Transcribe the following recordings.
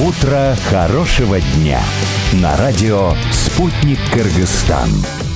Утро хорошего дня на радио «Спутник Кыргызстан».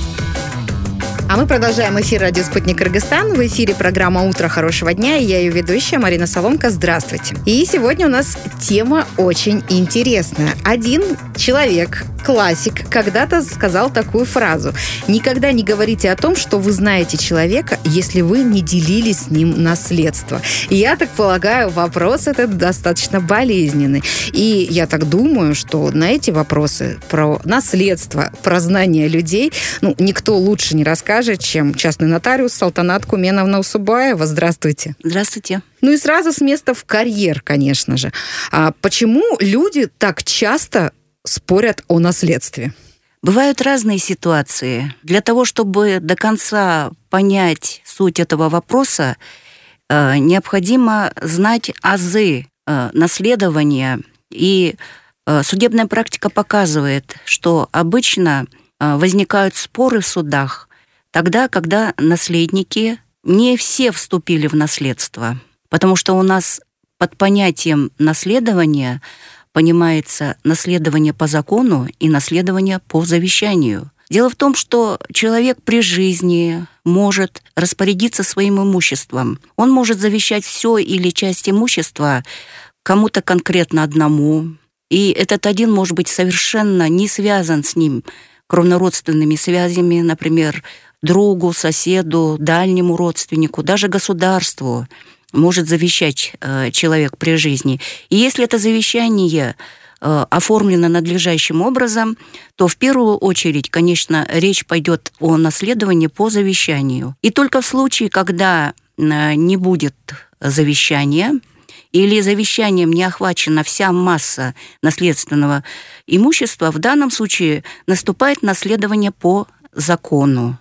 А мы продолжаем эфир радио «Спутник Кыргызстан». В эфире программа «Утро хорошего дня». И я ее ведущая Марина Соломка. Здравствуйте. И сегодня у нас тема очень интересная. Один человек, классик, когда-то сказал такую фразу: «Никогда не говорите о том, что вы знаете человека, если вы не делили с ним наследство». И я так полагаю, вопрос этот достаточно болезненный. И я так думаю, что на эти вопросы про наследство, про знания людей, никто лучше не расскажет, чем частный нотариус Салтанат Куменовна Усубаева. Здравствуйте. Здравствуйте. И сразу с места в карьер, конечно же. А почему люди так часто спорят о наследстве? Бывают разные ситуации. Для того, чтобы до конца понять суть этого вопроса, необходимо знать азы наследования. И судебная практика показывает, что обычно возникают споры в судах тогда, когда наследники не все вступили в наследство. Потому что у нас под понятием наследования понимается наследование по закону и наследование по завещанию. Дело в том, что человек при жизни может распорядиться своим имуществом. Он может завещать все или часть имущества кому-то конкретно одному. И этот один может быть совершенно не связан с ним кровнородственными связями, например, другу, соседу, дальнему родственнику, даже государству может завещать человек при жизни. И если это завещание оформлено надлежащим образом, то в первую очередь, конечно, речь пойдет о наследовании по завещанию. И только в случае, когда не будет завещания, или завещанием не охвачена вся масса наследственного имущества, в данном случае наступает наследование по закону.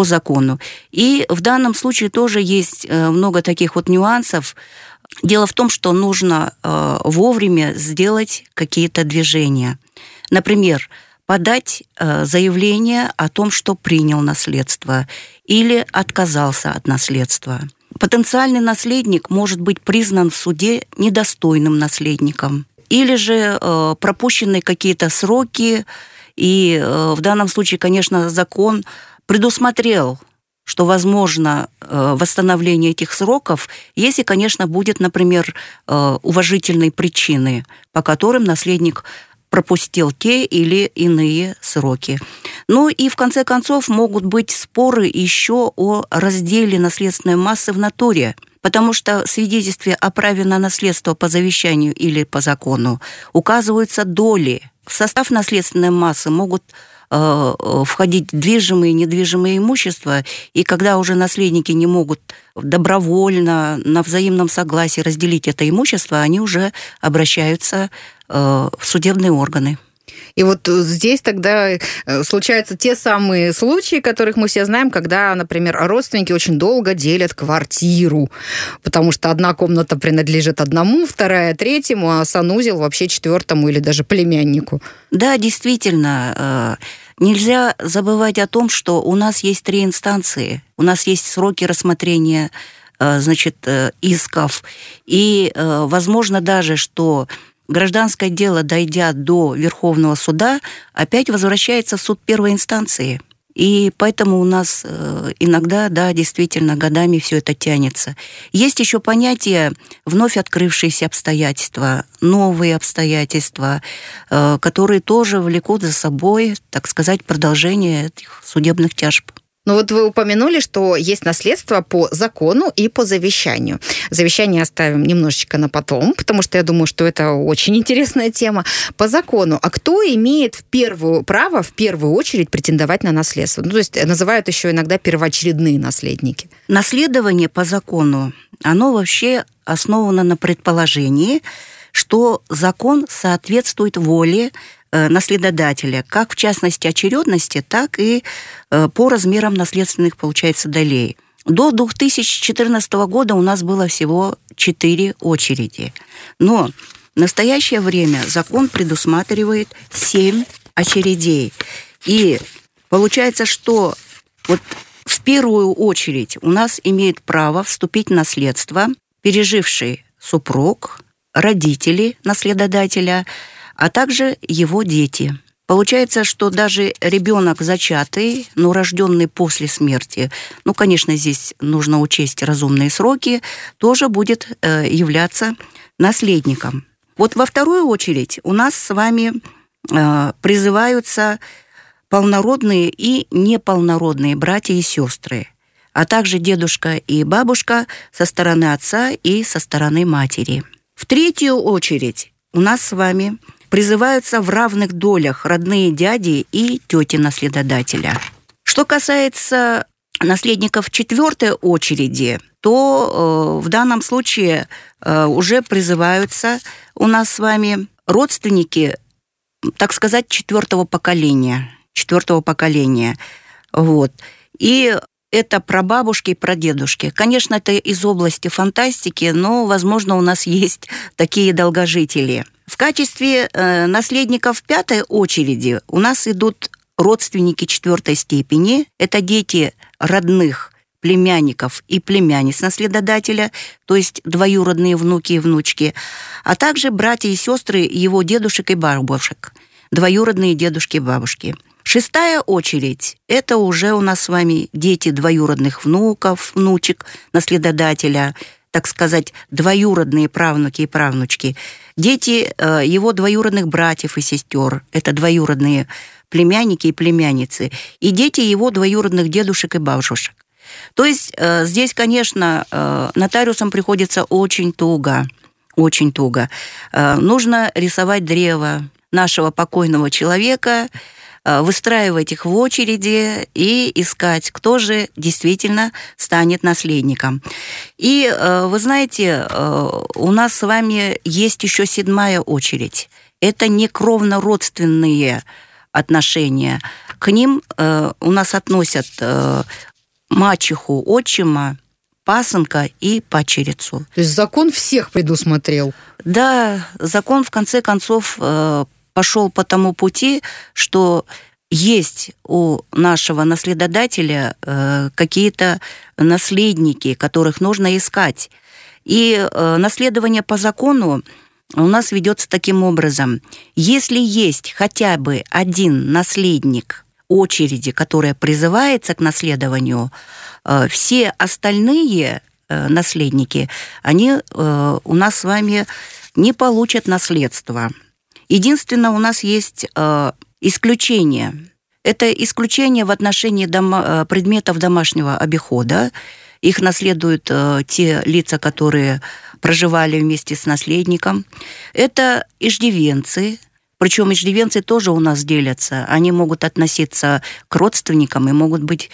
И в данном случае тоже есть много таких нюансов. Дело в том, что нужно вовремя сделать какие-то движения. Например, подать заявление о том, что принял наследство или отказался от наследства. Потенциальный наследник может быть признан в суде недостойным наследником. Или же пропущены какие-то сроки, и в данном случае, конечно, закон предусмотрел, что возможно восстановление этих сроков, если, конечно, будет, например, уважительные причины, по которым наследник пропустил те или иные сроки. И в конце концов могут быть споры еще о разделе наследственной массы в натуре, потому что в свидетельстве о праве на наследство по завещанию или по закону указываются доли. В состав наследственной массы могут входить движимые и недвижимые имущества, и когда уже наследники не могут добровольно, на взаимном согласии разделить это имущество, они уже обращаются в судебные органы. И здесь тогда случаются те самые случаи, которых мы все знаем, когда, например, родственники очень долго делят квартиру, потому что одна комната принадлежит одному, вторая третьему, а санузел вообще четвертому или даже племяннику. Да, действительно. Нельзя забывать о том, что у нас есть 3 инстанции. У нас есть сроки рассмотрения, исков. И возможно даже, что гражданское дело, дойдя до Верховного суда, опять возвращается в суд первой инстанции. И поэтому у нас иногда, действительно, годами все это тянется. Есть еще понятие вновь открывшиеся обстоятельства, новые обстоятельства, которые тоже влекут за собой, так сказать, продолжение этих судебных тяжб. Вы упомянули, что есть наследство по закону и по завещанию. Завещание оставим немножечко на потом, потому что я думаю, что это очень интересная тема. По закону, а кто имеет право в первую очередь претендовать на наследство? То есть называют еще иногда первоочередные наследники. Наследование по закону, оно вообще основано на предположении, что закон соответствует воле наследодателя, как в частности очередности, так и по размерам наследственных, получается, долей. До 2014 года у нас было всего 4 очереди. Но в настоящее время закон предусматривает 7 очередей. И получается, что в первую очередь у нас имеет право вступить в наследство переживший супруг, родители наследодателя, а также его дети. Получается, что даже ребенок зачатый, но рожденный после смерти, конечно, здесь нужно учесть разумные сроки, тоже будет являться наследником. Вот во вторую очередь у нас с вами призываются полнородные и неполнородные братья и сестры, а также дедушка и бабушка со стороны отца и со стороны матери. В третью очередь у нас с вами призываются в равных долях родные дяди и тети наследодателя. Что касается наследников четвертой очереди, то в данном случае уже призываются у нас с вами родственники, так сказать, четвертого поколения. Вот. И это прабабушки и прадедушки. Конечно, это из области фантастики, но, возможно, у нас есть такие долгожители. В качестве наследников пятой очереди у нас идут родственники четвертой степени. Это дети родных племянников и племянниц наследодателя, то есть двоюродные внуки и внучки, а также братья и сестры его дедушек и бабушек, двоюродные дедушки и бабушки. Шестая очередь – это уже у нас с вами дети двоюродных внуков, внучек наследодателя, так сказать, двоюродные правнуки и правнучки, дети его двоюродных братьев и сестер, это двоюродные племянники и племянницы, и дети его двоюродных дедушек и бабушек. То есть здесь, конечно, нотариусам приходится очень туго. Нужно рисовать древо нашего покойного человека, выстраивать их в очереди и искать, кто же действительно станет наследником. И вы знаете, у нас с вами есть еще седьмая очередь. Это некровно-родственные отношения. К ним у нас относят мачеху, отчима, пасынка и падчерицу. То есть закон всех предусмотрел? Да, закон в конце концов пошел по тому пути, что есть у нашего наследодателя какие-то наследники, которых нужно искать. И наследование по закону у нас ведется таким образом. Если есть хотя бы один наследник очереди, которая призывается к наследованию, все остальные наследники, они у нас с вами не получат наследство. Единственное, у нас есть исключение. Это исключение в отношении предметов домашнего обихода. Их наследуют те лица, которые проживали вместе с наследником. Это иждивенцы. Причем иждивенцы тоже у нас делятся. Они могут относиться к родственникам и могут быть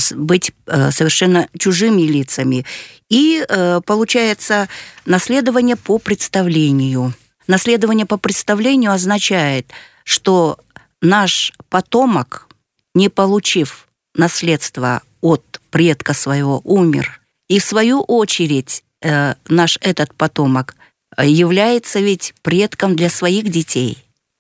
совершенно чужими лицами. И получается наследование по представлению. Наследование по представлению означает, что наш потомок, не получив наследство от предка своего, умер. И в свою очередь наш этот потомок является ведь предком для своих детей.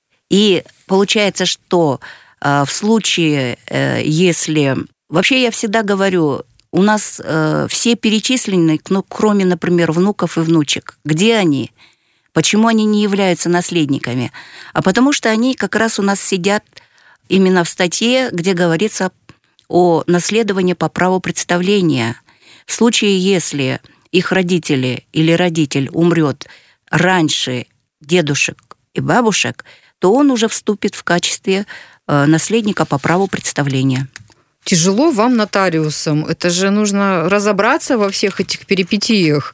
И получается, что в случае, если... Вообще я всегда говорю, у нас все перечислены, кроме, например, внуков и внучек. Где они? Почему они не являются наследниками? А потому что они как раз у нас сидят именно в статье, где говорится о наследовании по праву представления. В случае, если их родители или родитель умрет раньше дедушек и бабушек, то он уже вступит в качестве наследника по праву представления. Тяжело вам, нотариусам? Это же нужно разобраться во всех этих перипетиях.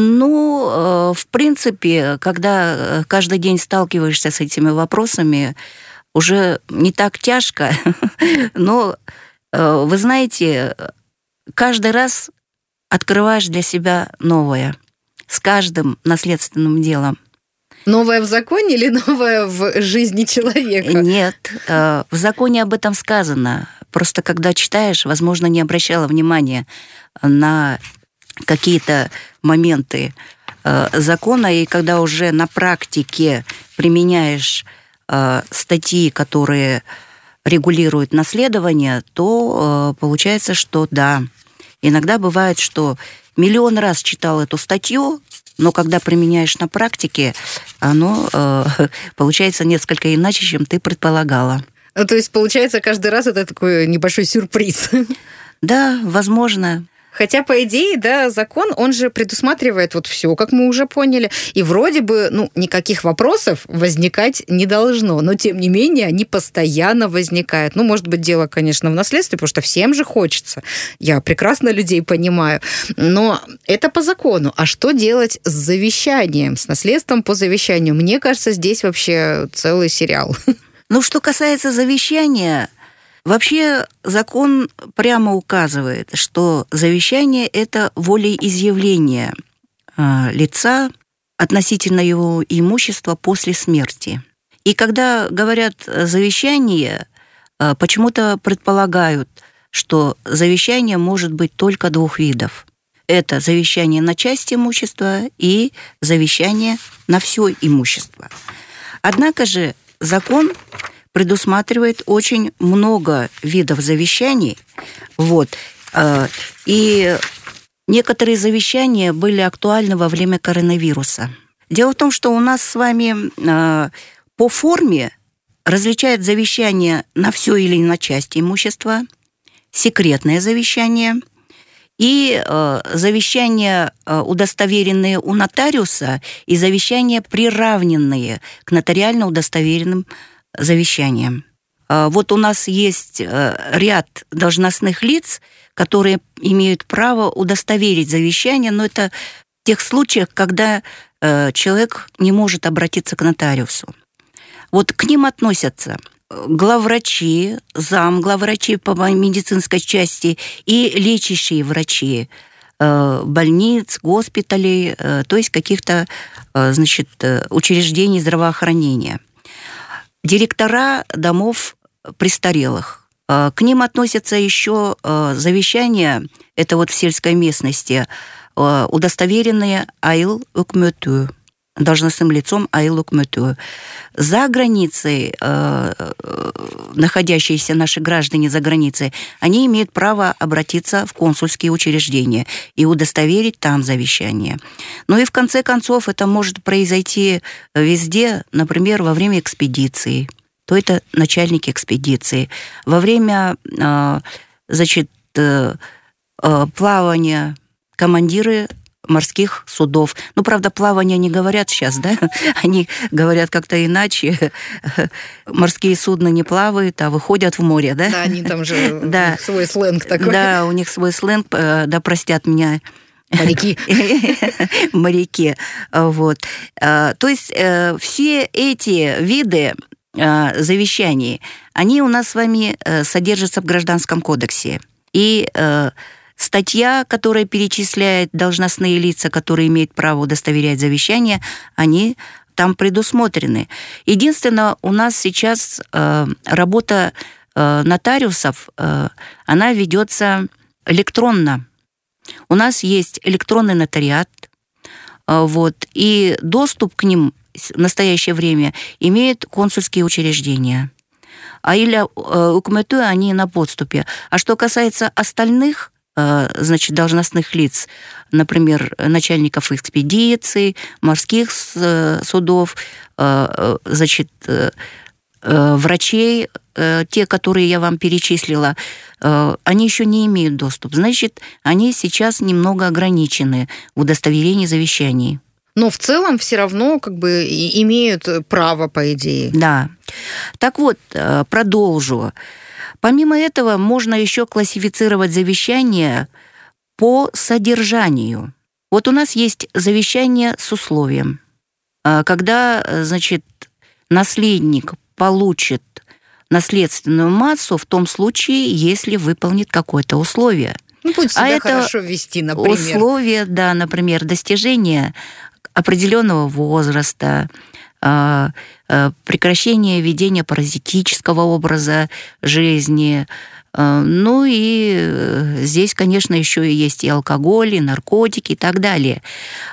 В принципе, когда каждый день сталкиваешься с этими вопросами, уже не так тяжко, но, вы знаете, каждый раз открываешь для себя новое с каждым наследственным делом. Новое в законе или новое в жизни человека? Нет, в законе об этом сказано. Просто когда читаешь, возможно, не обращала внимания на какие-то моменты закона, и когда уже на практике применяешь статьи, которые регулируют наследование, то получается, что да. Иногда бывает, что миллион раз читал эту статью, но когда применяешь на практике, оно получается несколько иначе, чем ты предполагала. То есть, получается, каждый раз это такой небольшой сюрприз. Да, возможно. Хотя, по идее, да, закон, он же предусматривает вот все, как мы уже поняли, и вроде бы, никаких вопросов возникать не должно, но, тем не менее, они постоянно возникают. Может быть, дело, конечно, в наследстве, потому что всем же хочется. Я прекрасно людей понимаю, но это по закону. А что делать с завещанием, с наследством по завещанию? Мне кажется, здесь вообще целый сериал. Что касается завещания, вообще закон прямо указывает, что завещание – это волеизъявление лица относительно его имущества после смерти. И когда говорят завещание, почему-то предполагают, что завещание может быть только двух видов. Это завещание на часть имущества и завещание на все имущество. Однако же закон предусматривает очень много видов завещаний. И некоторые завещания были актуальны во время коронавируса. Дело в том, что у нас с вами по форме различают завещание на все или на часть имущества, секретное завещание и завещания, удостоверенные у нотариуса, и завещания, приравненные к нотариально удостоверенным завещаниям. У нас есть ряд должностных лиц, которые имеют право удостоверить завещание, но это в тех случаях, когда человек не может обратиться к нотариусу. К ним относятся главврачи, замглавврачи по медицинской части и лечащие врачи больниц, госпиталей, то есть каких-то, учреждений здравоохранения. Директора домов престарелых. К ним относятся еще завещания, это в сельской местности, удостоверенные айл укмөтү, должностным лицом айл укмөтү. За границей, находящиеся наши граждане за границей, они имеют право обратиться в консульские учреждения и удостоверить там завещание. И в конце концов это может произойти везде, например, во время экспедиции, то это начальники экспедиции, во время, плавания, командиры морских судов. Правда, плавание не говорят сейчас, да? Они говорят как-то иначе. Морские судна не плавают, а выходят в море, да? Да, они там же, у них свой сленг такой. Да, у них свой сленг, да простят меня моряки. Моряки. То есть все эти виды завещаний, они у нас с вами содержатся в Гражданском кодексе. И статья, которая перечисляет должностные лица, которые имеют право удостоверять завещание, они там предусмотрены. Единственное, у нас сейчас работа нотариусов, она ведется электронно. У нас есть электронный нотариат, и доступ к ним в настоящее время имеют консульские учреждения. Или укмөтү, они на подступе. А что касается остальных, должностных лиц, например, начальников экспедиций, морских судов, врачей, те, которые я вам перечислила, они еще не имеют доступ. Значит, они сейчас немного ограничены в удостоверении завещаний. Но в целом все равно имеют право, по идее. Да. Так продолжу. Помимо этого, можно еще классифицировать завещание по содержанию. У нас есть завещание с условием. Когда, наследник получит наследственную массу в том случае, если выполнит какое-то условие. Будет себя хорошо вести, например. Условие, да, например, достижение определенного возраста, прекращение ведения паразитического образа жизни. И здесь, конечно, еще и есть и алкоголь, и наркотики, и так далее.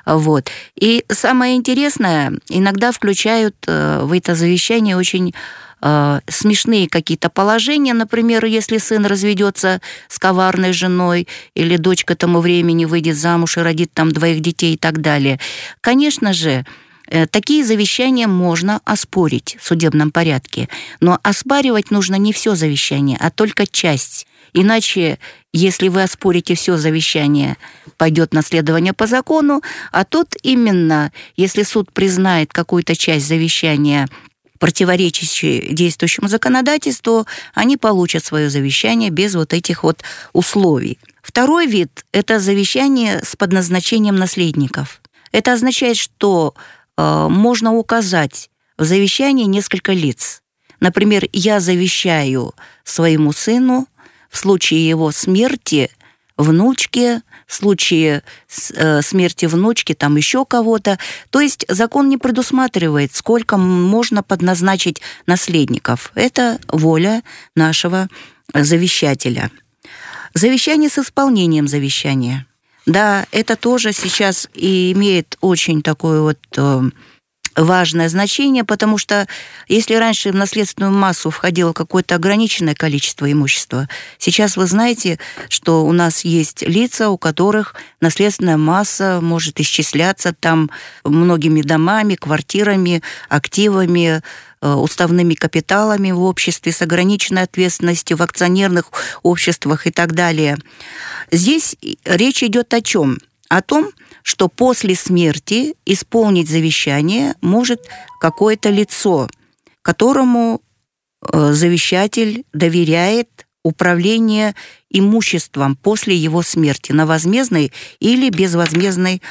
И самое интересное, иногда включают в это завещание очень смешные какие-то положения, например, если сын разведется с коварной женой или дочь к этому времени выйдет замуж и родит там 2 детей и так далее. Конечно же, такие завещания можно оспорить в судебном порядке, но оспаривать нужно не все завещание, а только часть. Иначе, если вы оспорите все завещание, пойдет наследование по закону, а тут именно, если суд признает какую-то часть завещания противоречащей действующему законодательству, они получат свое завещание без вот этих вот условий. Второй вид – это завещание с подназначением наследников. Это означает, что можно указать в завещании несколько лиц. Например, я завещаю своему сыну в случае его смерти внучке, в случае смерти внучки там еще кого-то. То есть закон не предусматривает, сколько можно подназначить наследников. Это воля нашего завещателя. Завещание с исполнением завещания. Да, это тоже сейчас и имеет очень такое вот важное значение, потому что если раньше в наследственную массу входило какое-то ограниченное количество имущества, сейчас вы знаете, что у нас есть лица, у которых наследственная масса может исчисляться там многими домами, квартирами, активами, уставными капиталами в обществе с ограниченной ответственностью, в акционерных обществах и так далее. Здесь речь идет о чем? О том, что после смерти исполнить завещание может какое-то лицо, которому завещатель доверяет управление имуществом после его смерти на возмездной или безвозмездной,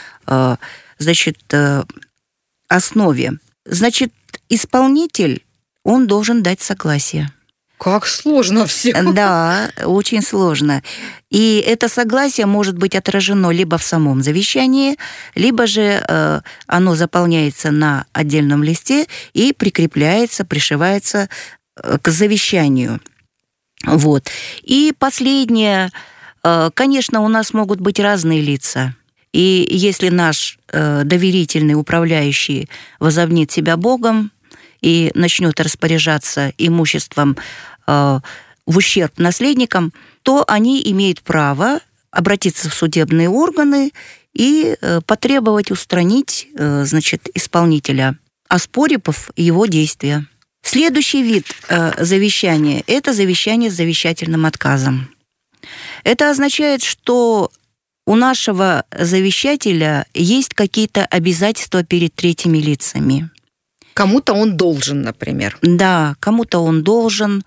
основе. Значит, исполнитель, он должен дать согласие. Как сложно все. Да, очень сложно. И это согласие может быть отражено либо в самом завещании, либо же оно заполняется на отдельном листе и прикрепляется, пришивается к завещанию. Вот. И последнее, конечно, у нас могут быть разные лица. И если наш доверительный управляющий возомнит себя Богом и начнет распоряжаться имуществом в ущерб наследникам, то они имеют право обратиться в судебные органы и потребовать устранить, исполнителя, оспорив его действия. Следующий вид завещания – это завещание с завещательным отказом. Это означает, что у нашего завещателя есть какие-то обязательства перед третьими лицами. Кому-то он должен, например. Да, кому-то он должен.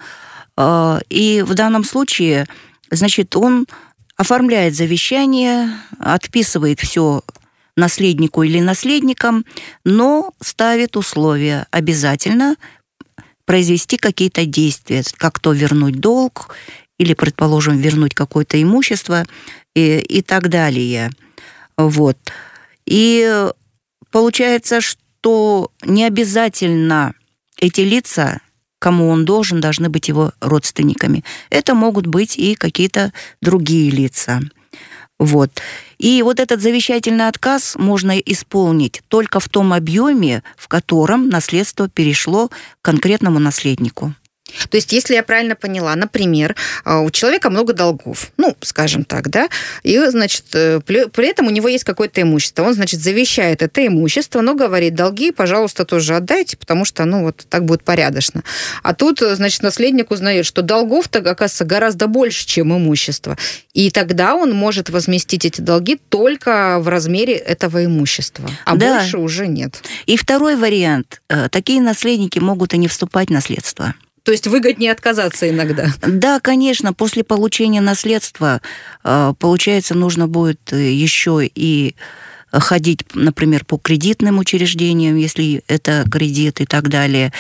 И в данном случае, он оформляет завещание, отписывает все наследнику или наследникам, но ставит условия обязательно произвести какие-то действия, как то вернуть долг или, предположим, вернуть какое-то имущество и так далее. Вот. И получается, что не обязательно эти лица, кому он должен, должны быть его родственниками. Это могут быть и какие-то другие лица. Вот. И вот этот завещательный отказ можно исполнить только в том объеме, в котором наследство перешло к конкретному наследнику. То есть, если я правильно поняла, например, у человека много долгов, скажем так, да, и, при этом у него есть какое-то имущество. Он, завещает это имущество, но говорит, долги, пожалуйста, тоже отдайте, потому что, так будет порядочно. А тут, наследник узнает, что долгов-то, оказывается, гораздо больше, чем имущество. И тогда он может возместить эти долги только в размере этого имущества. А да. Больше уже нет. И второй вариант. Такие наследники могут и не вступать в наследство. То есть выгоднее отказаться иногда? Да, конечно. После получения наследства, получается, нужно будет еще и ходить, например, по кредитным учреждениям, если это кредит и так далее.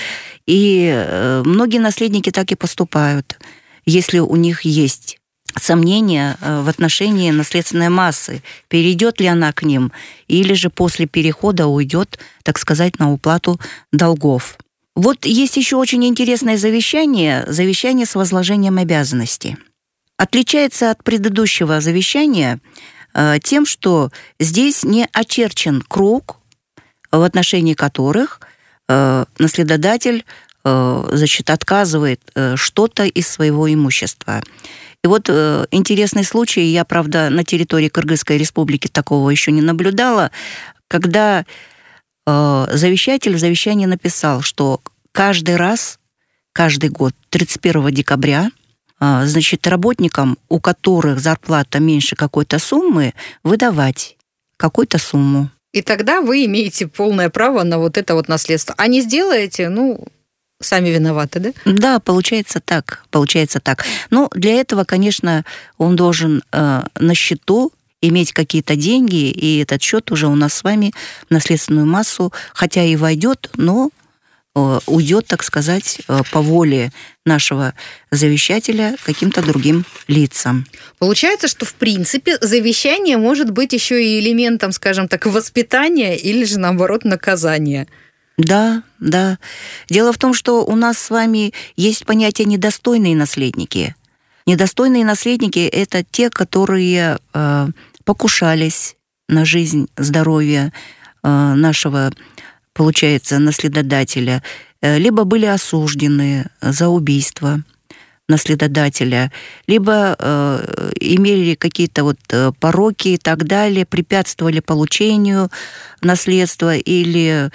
И многие наследники так и поступают, если у них есть сомнения в отношении наследственной массы, перейдет ли она к ним, или же после перехода уйдет, так сказать, на уплату долгов. Вот есть еще очень интересное завещание с возложением обязанностей. Отличается от предыдущего завещания тем, что здесь не очерчен круг, в отношении которых наследодатель отказывает что-то из своего имущества. И вот интересный случай, я, правда, на территории Кыргызской республики такого еще не наблюдала, когда завещатель в завещании написал, что каждый год, 31 декабря, работникам, у которых зарплата меньше какой-то суммы, выдавать какую-то сумму. И тогда вы имеете полное право на вот это вот наследство. А не сделаете, сами виноваты, да? Да, получается так. Но для этого, конечно, он должен на счету иметь какие-то деньги, и этот счет уже у нас с вами в наследственную массу, хотя и войдет, но уйдет, так сказать, по воле нашего завещателя каким-то другим лицам. Получается, что, в принципе, завещание может быть еще и элементом, скажем так, воспитания или же, наоборот, наказания. Да. Дело в том, что у нас с вами есть понятие «недостойные наследники». Недостойные наследники – это те, которые покушались на жизнь, здоровье нашего, получается, наследодателя, либо были осуждены за убийство наследодателя, либо имели какие-то пороки и так далее, препятствовали получению наследства или,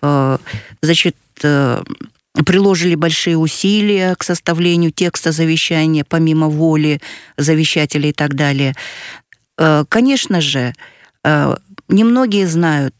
приложили большие усилия к составлению текста завещания, помимо воли завещателя и так далее. Конечно же, немногие знают,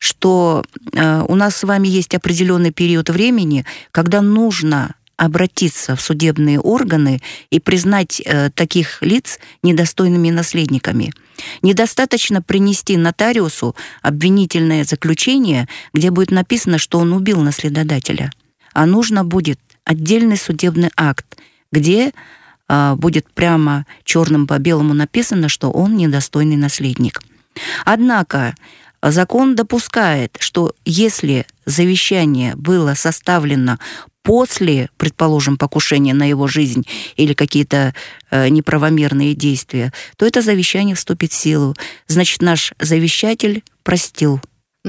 что у нас с вами есть определенный период времени, когда нужно обратиться в судебные органы и признать таких лиц недостойными наследниками. Недостаточно принести нотариусу обвинительное заключение, где будет написано, что он убил наследодателя, а нужно будет отдельный судебный акт, где будет прямо черным по белому написано, что он недостойный наследник. Однако закон допускает, что если завещание было составлено после, предположим, покушения на его жизнь или какие-то неправомерные действия, то это завещание вступит в силу. Значит, наш завещатель простил.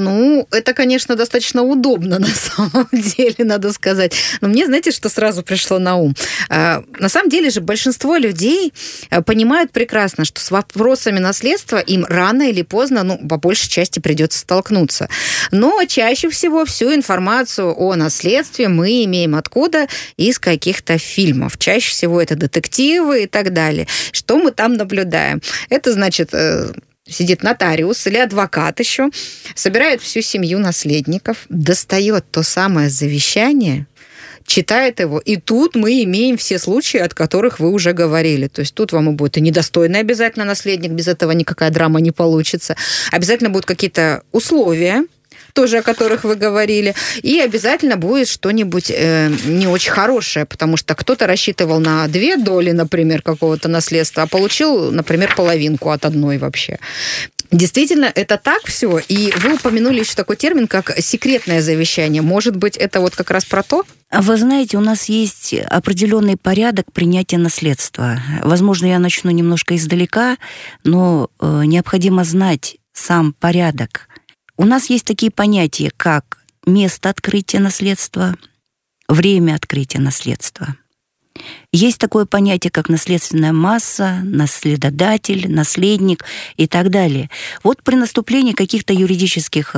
Это, конечно, достаточно удобно на самом деле, надо сказать. Но мне, знаете, что сразу пришло на ум? На самом деле же большинство людей понимают прекрасно, что с вопросами наследства им рано или поздно, по большей части придется столкнуться. Но чаще всего всю информацию о наследстве мы имеем откуда? Из каких-то фильмов. Чаще всего это детективы и так далее. Что мы там наблюдаем? Это значит... Сидит нотариус или адвокат еще, собирает всю семью наследников, достает то самое завещание, читает его, и тут мы имеем все случаи, от которых вы уже говорили. То есть тут вам и будет и недостойный обязательно наследник, без этого никакая драма не получится. Обязательно будут какие-то условия, тоже о которых вы говорили, и обязательно будет что-нибудь не очень хорошее, потому что кто-то рассчитывал на 2 доли, например, какого-то наследства, а получил, например, половинку от одной вообще. Действительно, это так все, и вы упомянули еще такой термин, как секретное завещание. Может быть, это как раз про то? Вы знаете, у нас есть определенный порядок принятия наследства. Возможно, я начну немножко издалека, но необходимо знать сам порядок. У нас есть такие понятия, как место открытия наследства, время открытия наследства. Есть такое понятие, как наследственная масса, наследодатель, наследник и так далее. При наступлении каких-то юридических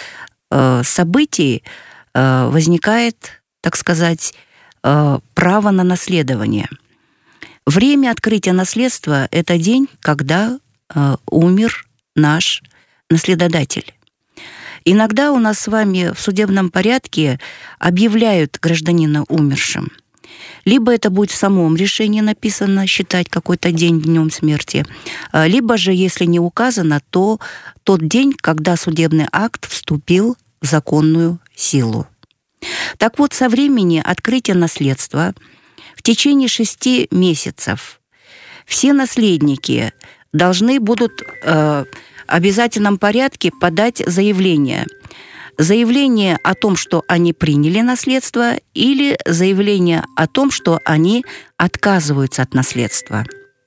событий возникает, так сказать, право на наследование. Время открытия наследства – это день, когда умер наш наследодатель. Иногда у нас с вами в судебном порядке объявляют гражданина умершим. Либо это будет в самом решении написано, считать какой-то день днем смерти, либо же, если не указано, то тот день, когда судебный акт вступил в законную силу. Так вот, со времени открытия наследства в течение 6 месяцев все наследники должны будут в обязательном порядке подать заявление. Заявление о том, что они приняли наследство, или заявление о том, что они отказываются от наследства.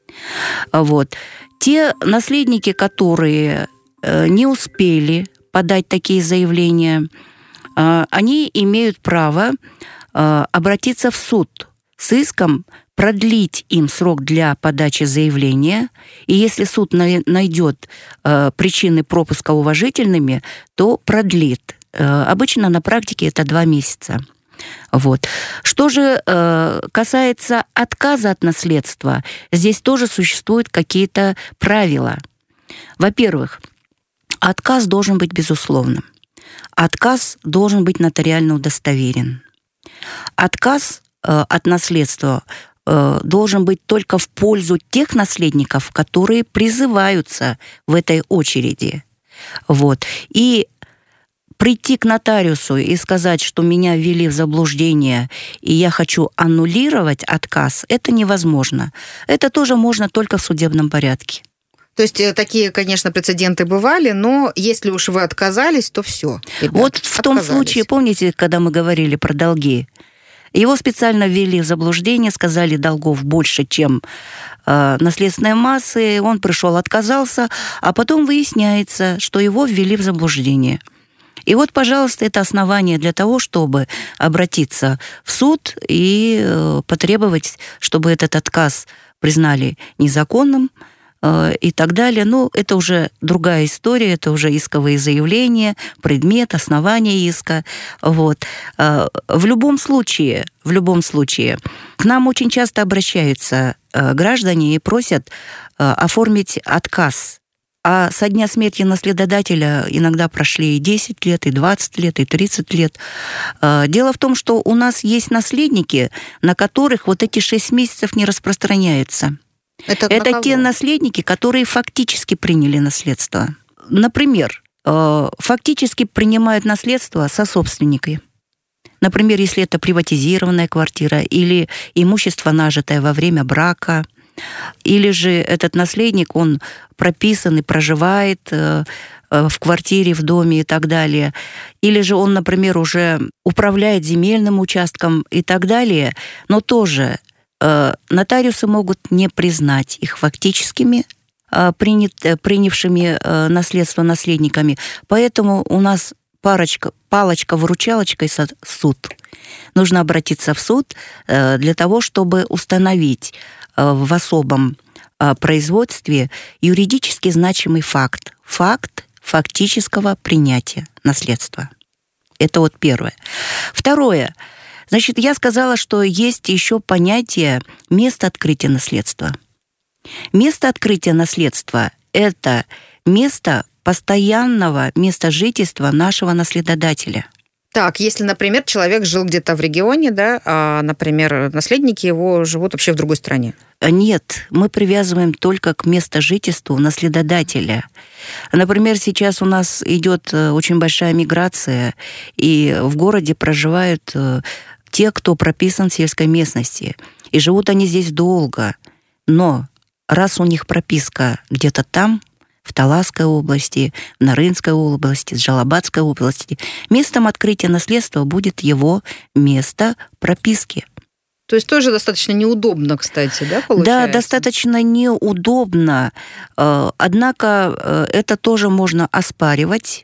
Те наследники, которые не успели подать такие заявления, они имеют право обратиться в суд с иском продлить им срок для подачи заявления, и если суд найдет причины пропуска уважительными, то продлит. Обычно на практике это 2 месяца. Вот. Что же касается отказа от наследства, здесь тоже существуют какие-то правила. Во-первых, отказ должен быть безусловным. Отказ должен быть нотариально удостоверен. Отказ от наследства должен быть только в пользу тех наследников, которые призываются в этой очереди. Вот. И прийти к нотариусу и сказать, что меня ввели в заблуждение, и я хочу аннулировать отказ, это невозможно. Это тоже можно только в судебном порядке. То есть такие, конечно, прецеденты бывали, но если уж вы отказались, то все. Вот в том случае, помните, когда мы говорили про долги, его специально ввели в заблуждение, сказали, долгов больше, чем наследственной массы, он пришел, отказался, а потом выясняется, что его ввели в заблуждение. И вот, пожалуйста, это основание для того, чтобы обратиться в суд и потребовать, чтобы этот отказ признали незаконным и так далее. Ну, это уже другая история, это уже исковые заявления, предмет, основание иска. Вот. В любом случае, к нам очень часто обращаются граждане и просят оформить отказ. А со дня смерти наследодателя иногда прошли и 10 лет, и 20 лет, и 30 лет. Дело в том, что у нас есть наследники, на которых вот эти 6 месяцев не распространяются. Это те наследники, которые фактически приняли наследство. Например, фактически принимают наследство сособственники. Например, если это приватизированная квартира или имущество, нажитое во время брака, или же этот наследник, он прописан и проживает в квартире, в доме и так далее. Или же он, например, уже управляет земельным участком и так далее. Но тоже нотариусы могут не признать их фактическими, принявшими наследство наследниками. Поэтому у нас палочка-выручалочка и суд. Нужно обратиться в суд для того, чтобы установить в особом производстве юридически значимый факт фактического принятия наследства. Это вот первое. Второе. Значит, я сказала, что есть еще понятие место открытия наследства. Место открытия наследства – это место постоянного места жительства нашего наследодателя. Так, если, например, человек жил где-то в регионе, да, а, например, наследники его живут вообще в другой стране. Нет, мы привязываем только к местожительству наследодателя. Например, сейчас у нас идет очень большая миграция, и в городе проживают те, кто прописан в сельской местности. И живут они здесь долго. Но раз у них прописка где-то там, в Таласской области, в Нарынской области, в Джалабадской области, местом открытия наследства будет его место прописки. То есть тоже достаточно неудобно, кстати, да, получается? Да, достаточно неудобно. Однако это тоже можно оспаривать,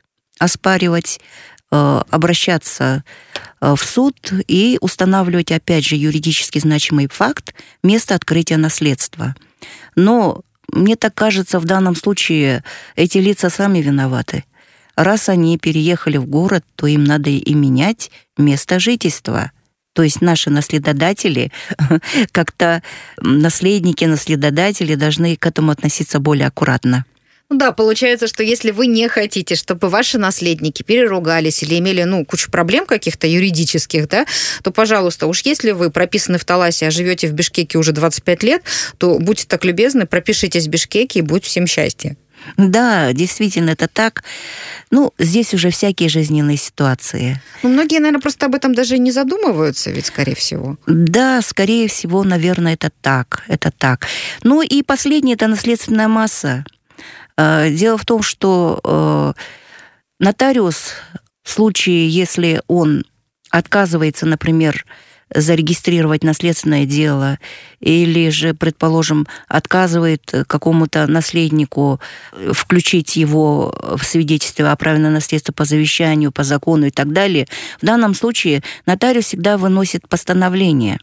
обращаться в суд и устанавливать, опять же, юридически значимый факт места открытия наследства. Но мне так кажется, в данном случае эти лица сами виноваты. Раз они переехали в город, то им надо и менять место жительства. То есть наши наследодатели, как-то наследники-наследодатели должны к этому относиться более аккуратно. Ну да, получается, что если вы не хотите, чтобы ваши наследники переругались или имели, кучу проблем каких-то юридических, да, то, пожалуйста, уж если вы прописаны в Таласе, а живете в Бишкеке уже 25 лет, то будьте так любезны, пропишитесь в Бишкеке, и будет всем счастье. Да, действительно, это так. Здесь уже всякие жизненные ситуации. Многие, наверное, просто об этом даже не задумываются, ведь, скорее всего. Да, скорее всего, наверное, это так. И последнее – это наследственная масса. Дело в том, что нотариус в случае, если он отказывается, например, зарегистрировать наследственное дело, или же, предположим, отказывает какому-то наследнику включить его в свидетельство о праве на наследство по завещанию, по закону и так далее, в данном случае нотариус всегда выносит постановление.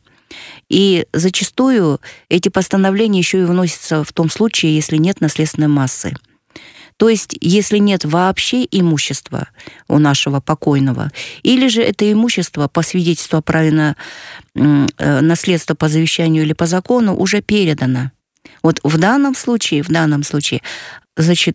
И зачастую эти постановления еще и выносятся в том случае, если нет наследственной массы. То есть, если нет вообще имущества у нашего покойного, или же это имущество по свидетельству о праве на наследство по завещанию или по закону уже передано. Вот в данном случае, значит,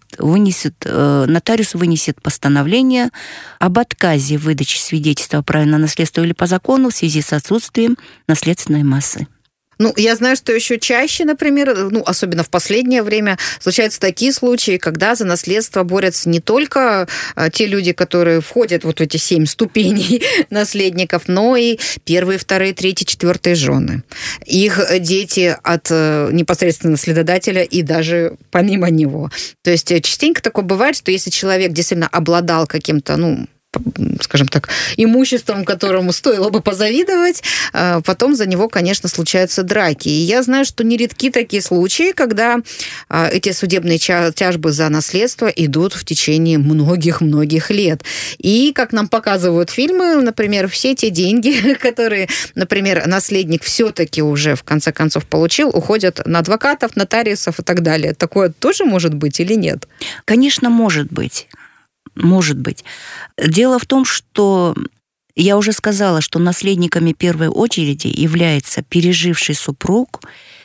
нотариус вынесет постановление об отказе в выдаче свидетельства о праве на наследство или по закону в связи с отсутствием наследственной массы. Ну, я знаю, что еще чаще, например, особенно в последнее время, случаются такие случаи, когда за наследство борются не только те люди, которые входят вот в эти 7 ступеней наследников, но и первые, вторые, третьи, четвертые жены. Их дети от непосредственно наследодателя и даже помимо него. То есть частенько такое бывает, что если человек действительно обладал каким-то, скажем так, имуществом, которому стоило бы позавидовать, потом за него, конечно, случаются драки. И я знаю, что нередки такие случаи, когда эти судебные тяжбы за наследство идут в течение многих-многих лет. И, как нам показывают фильмы, например, все те деньги, которые, например, наследник все-таки уже в конце концов получил, уходят на адвокатов, нотариусов и так далее. Такое тоже может быть или нет? Конечно, может быть. Может быть. Дело в том, что я уже сказала, что наследниками первой очереди является переживший супруг,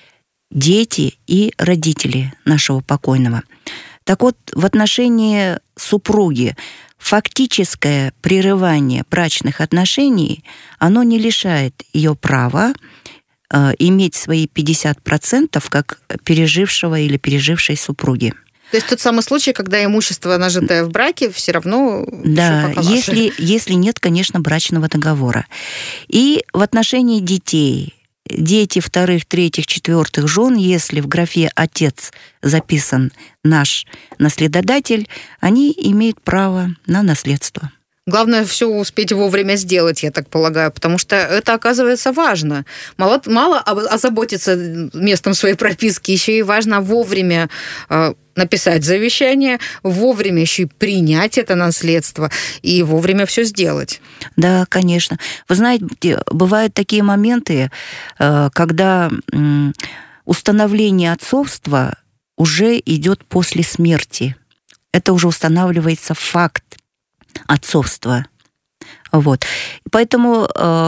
дети и родители нашего покойного. Так вот, в отношении супруги фактическое прерывание брачных отношений, оно не лишает ее права иметь свои 50% как пережившего или пережившей супруги. То есть тот самый случай, когда имущество, нажитое в браке, все равно... Да, если нет, конечно, брачного договора. И в отношении детей, дети вторых, третьих, четвертых жен, если в графе «отец» записан наш наследодатель, они имеют право на наследство. Главное все успеть вовремя сделать, я так полагаю, потому что это, оказывается, важно. Мало озаботиться местом своей прописки, еще и важно вовремя написать завещание, вовремя еще и принять это наследство и вовремя все сделать. Да, конечно. Вы знаете, бывают такие моменты, когда установление отцовства уже идет после смерти. Это уже устанавливается факт отцовства. Вот. Поэтому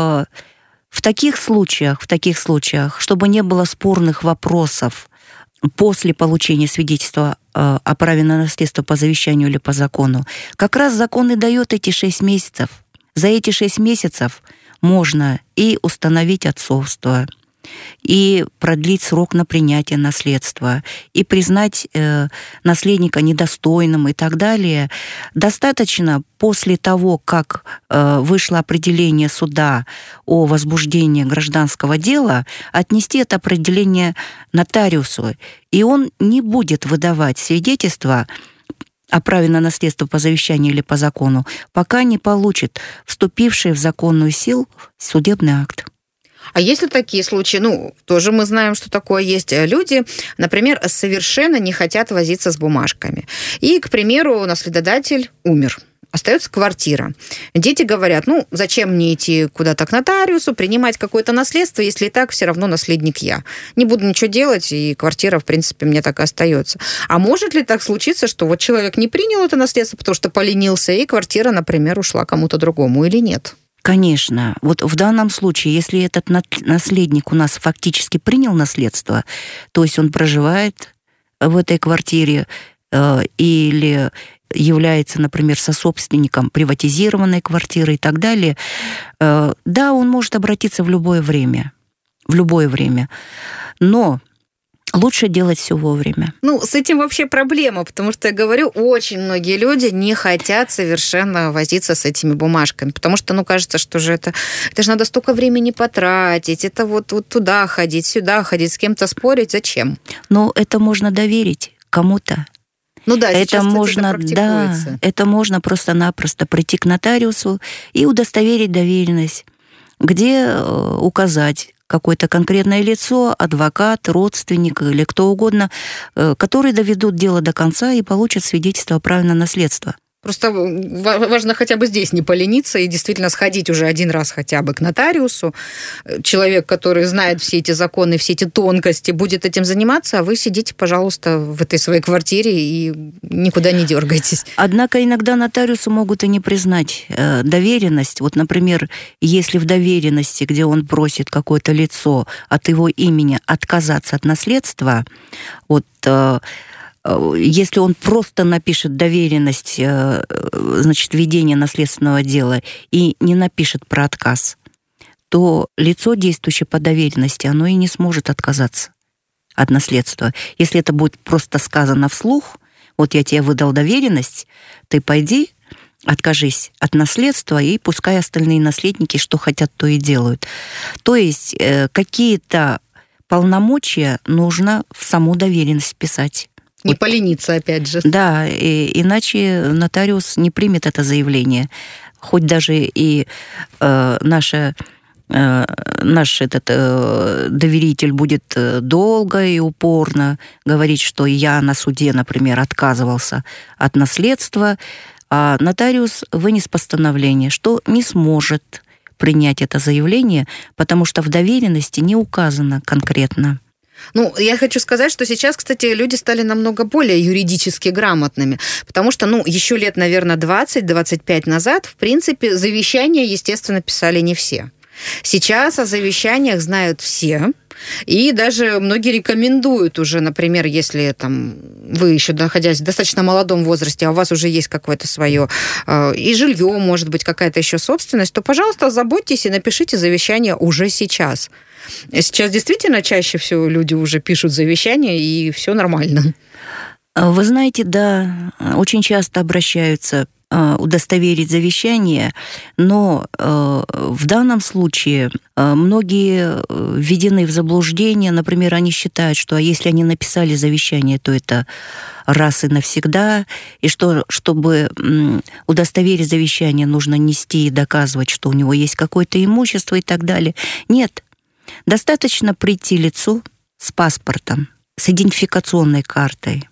в таких случаях, чтобы не было спорных вопросов после получения свидетельства о праве на наследство по завещанию или по закону, как раз закон и дает эти 6 месяцев. За эти 6 месяцев можно и установить отцовство, и продлить срок на принятие наследства, и признать наследника недостойным и так далее. Достаточно после того, как вышло определение суда о возбуждении гражданского дела, отнести это определение нотариусу, и он не будет выдавать свидетельство о праве на наследство по завещанию или по закону, пока не получит вступивший в законную силу судебный акт. А есть ли такие случаи, тоже мы знаем, что такое есть люди, например, совершенно не хотят возиться с бумажками. И, к примеру, наследодатель умер. Остается квартира. Дети говорят, зачем мне идти куда-то к нотариусу, принимать какое-то наследство, если и так все равно наследник я. Не буду ничего делать, и квартира, в принципе, мне так и остается. А может ли так случиться, что вот человек не принял это наследство, потому что поленился, и квартира, например, ушла кому-то другому или нет? Конечно. Вот в данном случае, если этот наследник у нас фактически принял наследство, то есть он проживает в этой квартире или является, например, сособственником приватизированной квартиры и так далее, да, он может обратиться в любое время. Но лучше делать все вовремя. С этим вообще проблема, потому что, я говорю, очень многие люди не хотят совершенно возиться с этими бумажками, потому что, кажется, что же это же надо столько времени потратить, это вот туда ходить, сюда ходить, с кем-то спорить, зачем? Это можно доверить кому-то. Это практикуется. Это можно просто-напросто прийти к нотариусу и удостоверить доверенность. где указать какое-то конкретное лицо, адвокат, родственник или кто угодно, которые доведут дело до конца и получат свидетельство о праве на наследство. Просто важно хотя бы здесь не полениться и действительно сходить уже один раз хотя бы к нотариусу. Человек, который знает все эти законы, все эти тонкости, будет этим заниматься, а вы сидите, пожалуйста, в этой своей квартире и никуда не дергайтесь. Однако иногда нотариусы могут и не признать доверенность. Вот, например, если в доверенности, где он просит какое-то лицо от его имени отказаться от наследства, если он просто напишет доверенность, значит, ведения наследственного дела и не напишет про отказ, то лицо, действующее по доверенности, оно и не сможет отказаться от наследства. Если это будет просто сказано вслух, вот я тебе выдал доверенность, ты пойди, откажись от наследства, и пускай остальные наследники что хотят, то и делают. То есть какие-то полномочия нужно в саму доверенность писать. Не полениться, опять же. Да, иначе нотариус не примет это заявление. Хоть даже и наш этот доверитель будет долго и упорно говорить, что я на суде, например, отказывался от наследства, а нотариус вынес постановление, что не сможет принять это заявление, потому что в доверенности не указано конкретно. Ну, я хочу сказать, что сейчас, кстати, люди стали намного более юридически грамотными, потому что, еще лет, наверное, 20-25 назад, в принципе, завещания, естественно, писали не все. Сейчас о завещаниях знают все, и даже многие рекомендуют уже, например, если там вы еще находясь в достаточно молодом возрасте, а у вас уже есть какое-то свое и жилье, может быть, какая-то еще собственность, то, пожалуйста, заботьтесь и напишите завещание уже сейчас. Сейчас действительно чаще всего люди уже пишут завещания, и все нормально. Вы знаете, да, очень часто обращаются удостоверить завещание, но в данном случае многие введены в заблуждение. Например, они считают, что если они написали завещание, то это раз и навсегда, и что, чтобы удостоверить завещание, нужно нести и доказывать, что у него есть какое-то имущество и так далее. Нет. Достаточно прийти лицу с паспортом, с идентификационной картой,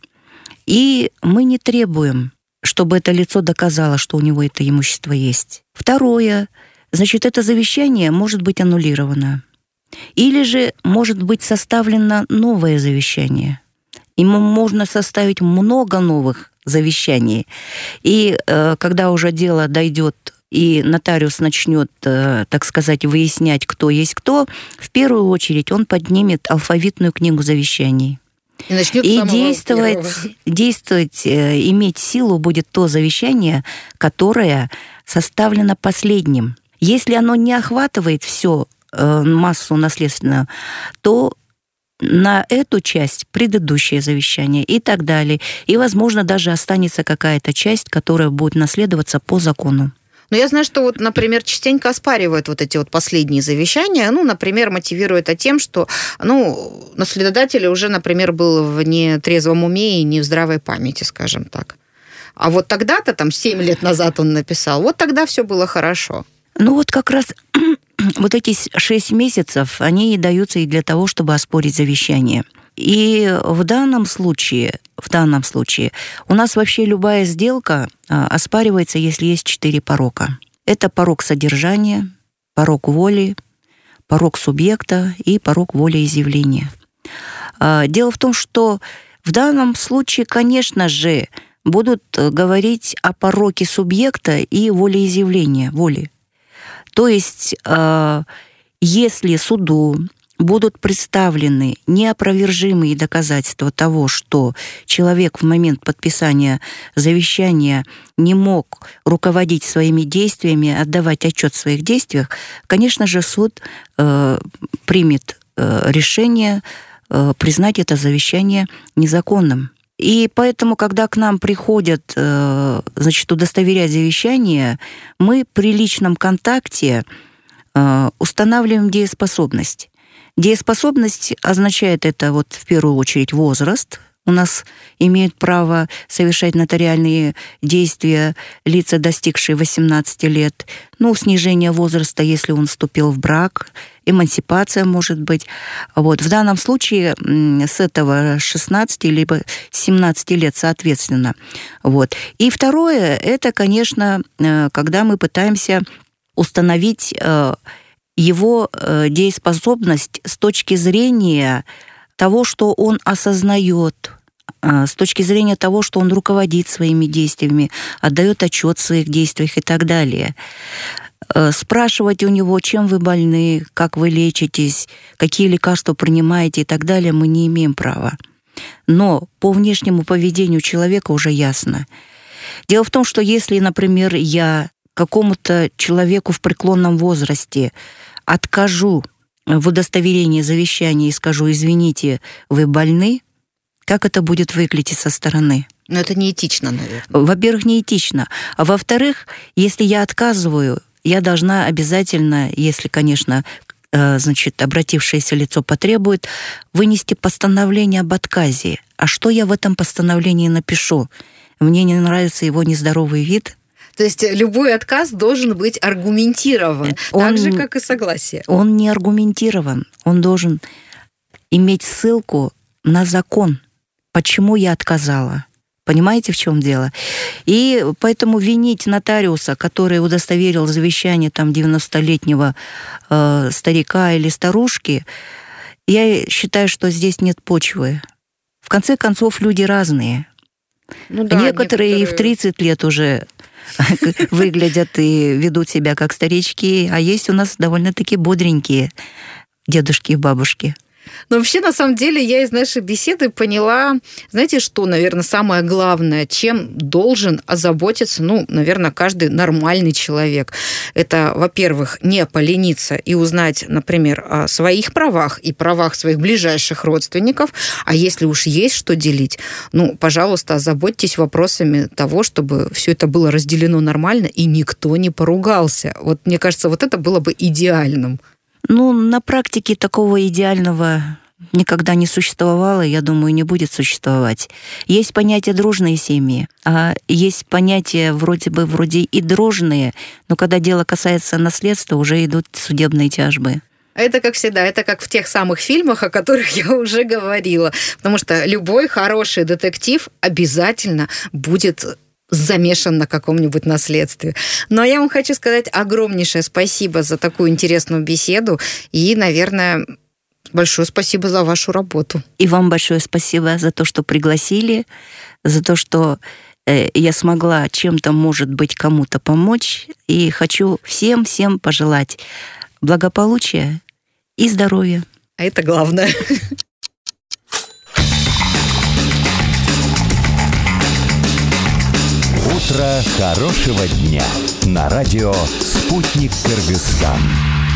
и мы не требуем, чтобы это лицо доказало, что у него это имущество есть. Второе, значит, это завещание может быть аннулировано. Или же может быть составлено новое завещание. Ему можно составить много новых завещаний. И когда уже дело дойдет и нотариус начнет, так сказать, выяснять, кто есть кто, в первую очередь он поднимет алфавитную книгу завещаний. И действовать, иметь силу будет то завещание, которое составлено последним. Если оно не охватывает всю массу наследственную, то на эту часть предыдущее завещание и так далее. И, возможно, даже останется какая-то часть, которая будет наследоваться по закону. Но я знаю, что, например, частенько оспаривают эти последние завещания, например, мотивируя это тем, что, наследодатель уже, например, был в нетрезвом уме и не в здравой памяти, скажем так. А вот тогда-то, 7 лет назад он написал, вот тогда все было хорошо. Как раз вот эти 6 месяцев, они и даются и для того, чтобы оспорить завещание. И в данном случае у нас вообще любая сделка оспаривается, если есть 4 порока. Это порок содержания, порок воли, порок субъекта и порок волеизъявления. Дело в том, что в данном случае, конечно же, будут говорить о пороке субъекта и волеизъявления, воли. То есть, если суду будут представлены неопровержимые доказательства того, что человек в момент подписания завещания не мог руководить своими действиями, отдавать отчет в своих действиях, конечно же, суд примет решение признать это завещание незаконным. И поэтому, когда к нам приходят, удостоверять завещание, мы при личном контакте устанавливаем дееспособность. Дееспособность означает это в первую очередь возраст, У нас имеют право совершать нотариальные действия лица, достигшие 18 лет. Снижение возраста, если он вступил в брак, эмансипация может быть. Вот. В данном случае с этого 16 либо 17 лет соответственно. Вот. И второе, это, конечно, когда мы пытаемся установить его дееспособность с точки зрения того, что он осознает, с точки зрения того, что он руководит своими действиями, отдает отчет в своих действиях и так далее. Спрашивать у него, чем вы больны, как вы лечитесь, какие лекарства принимаете и так далее, мы не имеем права. Но по внешнему поведению человека уже ясно. Дело в том, что если, например, я какому-то человеку в преклонном возрасте откажу в удостоверении завещания и скажу: извините, вы больны, как это будет выглядеть со стороны? Но это неэтично, наверное. Во-первых, неэтично. А во-вторых, если я отказываю, я должна обязательно, если, конечно, обратившееся лицо потребует, вынести постановление об отказе. А что я в этом постановлении напишу? Мне не нравится его нездоровый вид. То есть любой отказ должен быть аргументирован, так же, как и согласие. Он не аргументирован. Он должен иметь ссылку на закон, почему я отказала. Понимаете, в чем дело? И поэтому винить нотариуса, который удостоверил завещание 90-летнего старика или старушки, я считаю, что здесь нет почвы. В конце концов, люди разные. Некоторые и в 30 лет уже выглядят и ведут себя как старички, а есть у нас довольно-таки бодренькие дедушки и бабушки. Но вообще, на самом деле, я из нашей беседы поняла, знаете, что, наверное, самое главное, чем должен озаботиться, наверное, каждый нормальный человек. Это, во-первых, не полениться и узнать, например, о своих правах и правах своих ближайших родственников, а если уж есть что делить, пожалуйста, озаботьтесь вопросами того, чтобы все это было разделено нормально и никто не поругался. Вот мне кажется, вот это было бы идеальным. На практике такого идеального никогда не существовало, я думаю, не будет существовать. Есть понятие дружные семьи, а есть понятия вроде и дружные, но когда дело касается наследства, уже идут судебные тяжбы. Это как всегда, это как в тех самых фильмах, о которых я уже говорила. Потому что любой хороший детектив обязательно будет замешан на каком-нибудь наследстве. Но я вам хочу сказать огромнейшее спасибо за такую интересную беседу и, наверное, большое спасибо за вашу работу. И вам большое спасибо за то, что пригласили, за то, что я смогла чем-то, может быть, кому-то помочь. И хочу всем пожелать благополучия и здоровья. А это главное. Утро хорошего дня на радио «Спутник Кыргызстан».